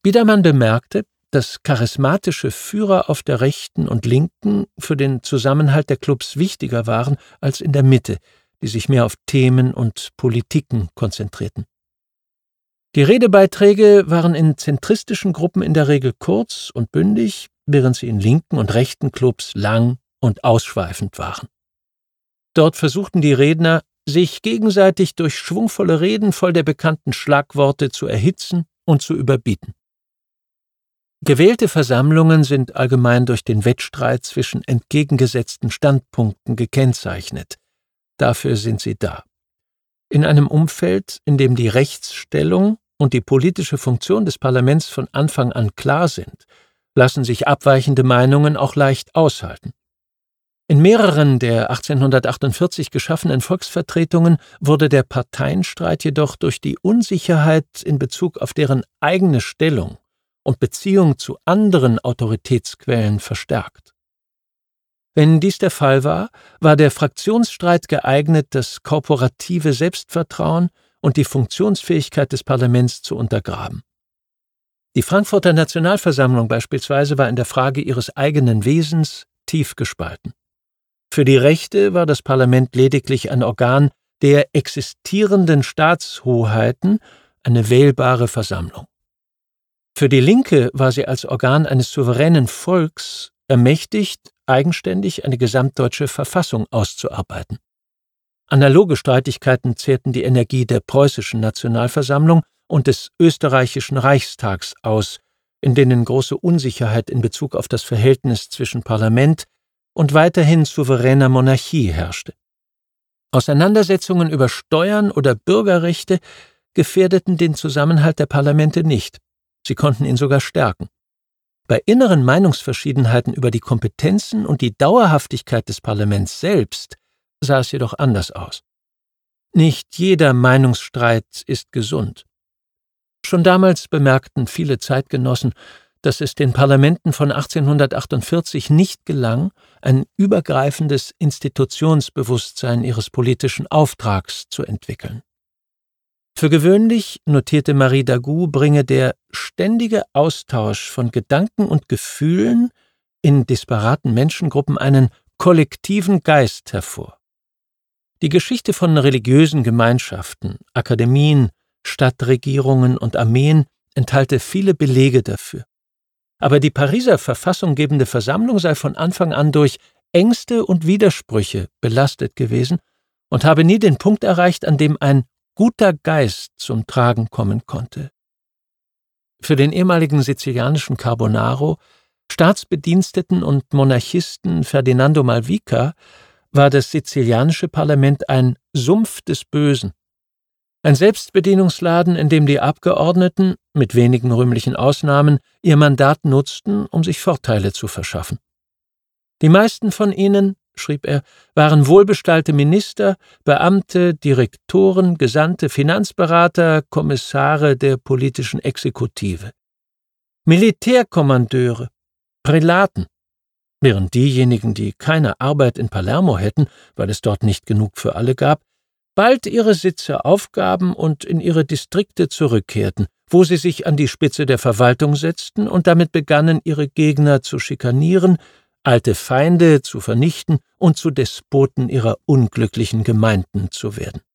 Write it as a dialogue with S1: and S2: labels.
S1: Biedermann bemerkte, dass charismatische Führer auf der Rechten und Linken für den Zusammenhalt der Clubs wichtiger waren als in der Mitte, die sich mehr auf Themen und Politiken konzentrierten. Die Redebeiträge waren in zentristischen Gruppen in der Regel kurz und bündig, während sie in linken und rechten Clubs lang und ausschweifend waren. Dort versuchten die Redner, sich gegenseitig durch schwungvolle Reden voll der bekannten Schlagworte zu erhitzen und zu überbieten. Gewählte Versammlungen sind allgemein durch den Wettstreit zwischen entgegengesetzten Standpunkten gekennzeichnet. Dafür sind sie da. In einem Umfeld, in dem die Rechtsstellung und die politische Funktion des Parlaments von Anfang an klar sind, lassen sich abweichende Meinungen auch leicht aushalten. In mehreren der 1848 geschaffenen Volksvertretungen wurde der Parteienstreit jedoch durch die Unsicherheit in Bezug auf deren eigene Stellung und Beziehung zu anderen Autoritätsquellen verstärkt. Wenn dies der Fall war, war der Fraktionsstreit geeignet, das korporative Selbstvertrauen und die Funktionsfähigkeit des Parlaments zu untergraben. Die Frankfurter Nationalversammlung beispielsweise war in der Frage ihres eigenen Wesens tief gespalten. Für die Rechte war das Parlament lediglich ein Organ der existierenden Staatshoheiten, eine wählbare Versammlung. Für die Linke war sie als Organ eines souveränen Volks ermächtigt, eigenständig eine gesamtdeutsche Verfassung auszuarbeiten. Analoge Streitigkeiten zehrten die Energie der preußischen Nationalversammlung und des österreichischen Reichstags aus, in denen große Unsicherheit in Bezug auf das Verhältnis zwischen Parlament und weiterhin souveräner Monarchie herrschte. Auseinandersetzungen über Steuern oder Bürgerrechte gefährdeten den Zusammenhalt der Parlamente nicht. Sie konnten ihn sogar stärken. Bei inneren Meinungsverschiedenheiten über die Kompetenzen und die Dauerhaftigkeit des Parlaments selbst sah es jedoch anders aus. Nicht jeder Meinungsstreit ist gesund. Schon damals bemerkten viele Zeitgenossen, dass es den Parlamenten von 1848 nicht gelang, ein übergreifendes Institutionsbewusstsein ihres politischen Auftrags zu entwickeln. Für gewöhnlich, notierte Marie Dagout, bringe der ständige Austausch von Gedanken und Gefühlen in disparaten Menschengruppen einen kollektiven Geist hervor. Die Geschichte von religiösen Gemeinschaften, Akademien, Stadtregierungen und Armeen enthalte viele Belege dafür. Aber die Pariser verfassunggebende Versammlung sei von Anfang an durch Ängste und Widersprüche belastet gewesen und habe nie den Punkt erreicht, an dem ein guter Geist zum Tragen kommen konnte. Für den ehemaligen sizilianischen Carbonaro, Staatsbediensteten und Monarchisten Ferdinando Malvica war das sizilianische Parlament ein Sumpf des Bösen. Ein Selbstbedienungsladen, in dem die Abgeordneten, mit wenigen rühmlichen Ausnahmen, ihr Mandat nutzten, um sich Vorteile zu verschaffen. Die meisten von ihnen, schrieb er, waren wohlbestallte Minister, Beamte, Direktoren, Gesandte, Finanzberater, Kommissare der politischen Exekutive, Militärkommandeure, Prälaten, während diejenigen, die keine Arbeit in Palermo hätten, weil es dort nicht genug für alle gab, bald ihre Sitze aufgaben und in ihre Distrikte zurückkehrten, wo sie sich an die Spitze der Verwaltung setzten und damit begannen, ihre Gegner zu schikanieren, alte Feinde zu vernichten und zu Despoten ihrer unglücklichen Gemeinden zu werden.